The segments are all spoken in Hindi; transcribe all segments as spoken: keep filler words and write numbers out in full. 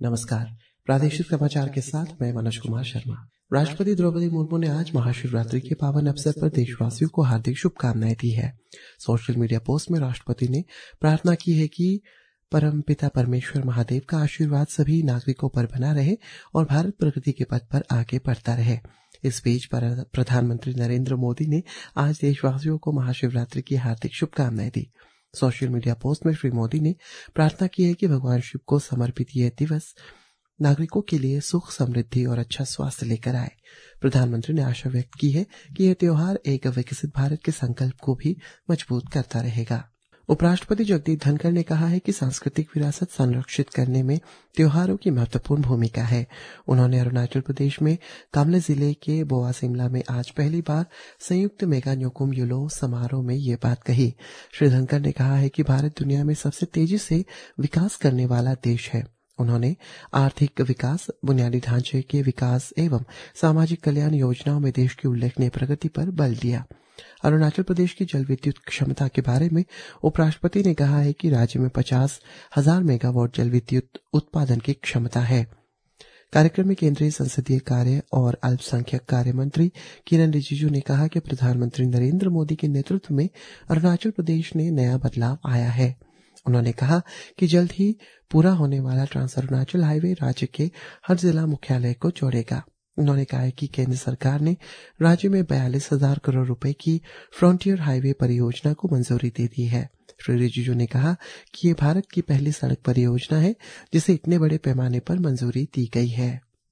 नमस्कार। प्रादेशिक समाचार के साथ मैं मनोज कुमार शर्मा। राष्ट्रपति द्रौपदी मुर्मू ने आज महाशिवरात्रि के पावन अवसर पर देशवासियों को हार्दिक शुभकामनाएं दी है। सोशल मीडिया पोस्ट में राष्ट्रपति ने प्रार्थना की है कि परमपिता परमेश्वर महादेव का आशीर्वाद सभी नागरिकों पर बना रहे और भारत प्रगति के पथ पर आगे बढ़ता रहे। इस बीच प्रधानमंत्री नरेंद्र मोदी ने आज देशवासियों को महाशिवरात्रि की हार्दिक शुभकामनाएं दी। सोशल मीडिया पोस्ट में श्री मोदी ने प्रार्थना की है कि भगवान शिव को समर्पित यह दिवस नागरिकों के लिए सुख, समृद्धि और अच्छा स्वास्थ्य लेकर आए। प्रधानमंत्री ने आशा व्यक्त की है कि यह त्योहार एक विकसित भारत के संकल्प को भी मजबूत करता रहेगा। उपराष्ट्रपति जगदीप धनखड़ ने कहा है कि सांस्कृतिक विरासत संरक्षित करने में त्योहारों की महत्वपूर्ण भूमिका है। उन्होंने अरुणाचल प्रदेश में कामले जिले के बोआ सिमला में आज पहली बार संयुक्त मेगा न्योकुम यूलो समारोह में ये बात कही। श्री धनखड़ ने कहा है कि भारत दुनिया में सबसे तेजी से विकास करने वाला देश है। उन्होंने आर्थिक विकास, बुनियादी ढांचे के विकास एवं सामाजिक कल्याण योजनाओं में देश की उल्लेखनीय प्रगति पर बल दिया। अरुणाचल प्रदेश की जल विद्युत क्षमता के बारे में उपराष्ट्रपति ने कहा है कि राज्य में पचास हजार मेगावाट जल विद्युत उत्पादन की क्षमता है। कार्यक्रम में केंद्रीय संसदीय कार्य और अल्पसंख्यक कार्य मंत्री किरण रिजिजू ने कहा कि प्रधानमंत्री नरेंद्र मोदी के नेतृत्व में अरुणाचल प्रदेश ने नया बदलाव आया है। उन्होंने कहा कि जल्द ही पूरा होने वाला ट्रांस अरुणाचल हाईवे राज्य के हर जिला मुख्यालय को जोड़ेगा। उन्होंने कहा कि केंद्र सरकार ने राज्य में बयालीस हजार करोड़ रुपए की फ्रंटियर हाईवे परियोजना को मंजूरी दे दी है। श्री रिजिजू ने कहा कि ये भारत की पहली सड़क परियोजना है जिसे इतने बड़े पैमाने पर मंजूरी दी गई है।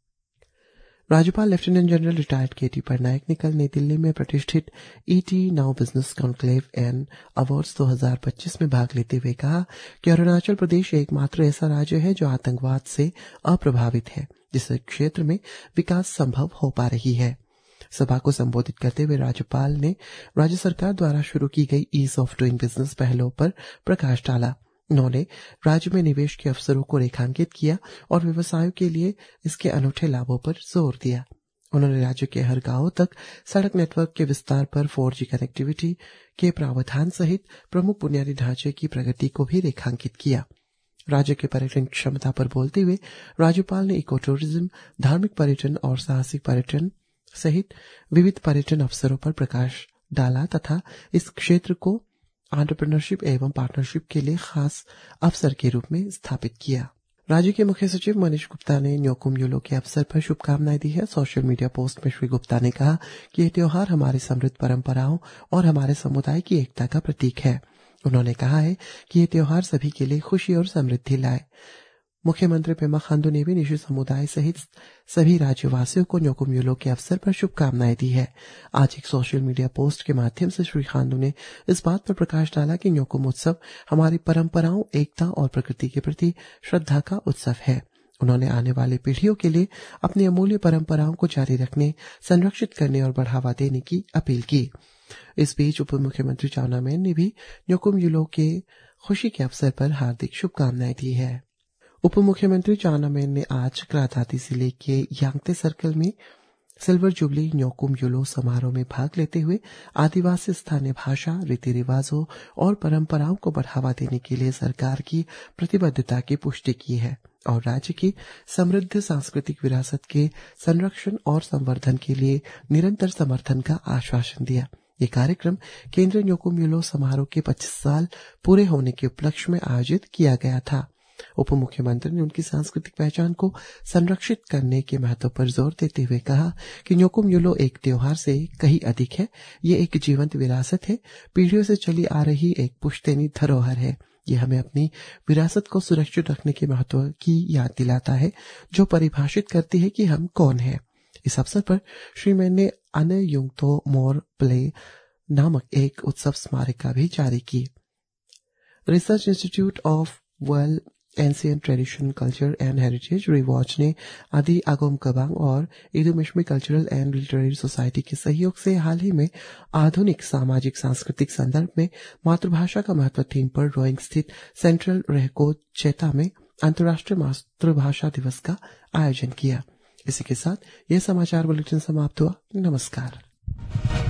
राज्यपाल lieutenant general retired K T Patnaik ने कल नई दिल्ली में प्रतिष्ठित ET now business conclave and awards दो हज़ार पच्चीस में भाग लेते हुए कहा कि अरुणाचल प्रदेश एकमात्र ऐसा राज्य है जो आतंकवाद से अप्रभावित है, जिस क्षेत्र में विकास संभव हो पा रही है। सभा को संबोधित करते हुए राज्यपाल ने राज्य सरकार द्वारा शुरू की गई ईज ऑफ डूइंग बिजनेस पहलों पर प्रकाश डाला। उन्होंने राज्य में निवेश के अवसरों को रेखांकित किया और व्यवसायों के लिए इसके अनूठे लाभों पर जोर दिया। उन्होंने राज्य के हर गांव तक सड़क नेटवर्क के विस्तार पर फोर जी कनेक्टिविटी के प्रावधान सहित प्रमुख बुनियादी ढांचे की प्रगति को भी रेखांकित किया। राज्य के पर्यटन क्षमता पर बोलते हुए राज्यपाल ने इको टूरिज्म, धार्मिक पर्यटन और साहसिक पर्यटन सहित विविध पर्यटन अवसरों पर प्रकाश डाला तथा इस क्षेत्र को एंटरप्रेन्योरशिप एवं पार्टनरशिप के लिए खास अवसर के रूप में स्थापित किया। राज्य के मुख्य सचिव मनीष गुप्ता ने न्योकुम यूलो के अवसर पर शुभकामनाएं दी है। सोशल मीडिया पोस्ट में श्री गुप्ता ने कहा कि यह त्योहार हमारी समृद्ध परंपराओं और हमारे समुदाय की एकता का प्रतीक है। उन्होंने कहा है कि यह त्योहार सभी के लिए खुशी और समृद्धि लाए। मुख्यमंत्री पेमा खांडू ने भी निजी समुदाय सहित सभी राज्यवासियों को न्योकुम यूलो के अवसर पर शुभकामनाएं दी है। आज एक सोशल मीडिया पोस्ट के माध्यम से श्री खांडू ने इस बात पर प्रकाश डाला कि न्योकुम उत्सव हमारी परंपराओं, एकता और प्रकृति के प्रति श्रद्धा का उत्सव है। उन्होंने आने वाली पीढ़ियों के लिए अपनी अमूल्य परंपराओं को जारी रखने, संरक्षित करने और बढ़ावा देने की अपील की। इस बीच उप मुख्यमंत्री चाउना मेन ने भी न्योकुम यूलो के खुशी के अवसर पर हार्दिक शुभकामनाएं दी है। उप मुख्यमंत्री चाउना मेन ने आज क्रादाती जिले के यांगते सर्कल में सिल्वर जुबली न्योकुम यूलो समारोह में भाग लेते हुए आदिवासी स्थानीय भाषा, रीति रिवाजों और परंपराओं को बढ़ावा देने के लिए सरकार की प्रतिबद्धता की पुष्टि की है और राज्य की समृद्ध सांस्कृतिक विरासत के संरक्षण और संवर्धन के लिए निरंतर समर्थन का आश्वासन दिया। ये कार्यक्रम केंद्रीय न्योकुम यूलो समारोह के पच्चीस साल पूरे होने के उपलक्ष्य में आयोजित किया गया था। उप मुख्यमंत्री ने उनकी सांस्कृतिक पहचान को संरक्षित करने के महत्व पर जोर देते हुए कहा कि न्योकुम यूलो एक त्योहार से कहीं अधिक है। ये एक जीवंत विरासत है, पीढ़ियों से चली आ रही एक पुश्तैनी धरोहर है। ये हमें अपनी विरासत को सुरक्षित रखने के महत्व की याद दिलाता है, जो परिभाषित करती है कि हम कौन हैं। इस अवसर पर श्री मैन ने अने युंगतो मोर प्ले नामक एक उत्सव स्मारिका भी जारी की। Research institute of world ancient tradition, culture and heritage रिवॉच ने आदि आगोम कबांग और Idu Mishmi cultural and literary society के सहयोग से हाल ही में आधुनिक सामाजिक सांस्कृतिक संदर्भ में मातृभाषा का महत्व थीम पर रोइंग स्थित सेंट्रल रेहको चेता में अंतर्राष्ट्रीय मातृभाषा दिवस का आयोजन किया। इसी के साथ यह समाचार बुलेटिन समाप्त हुआ। नमस्कार।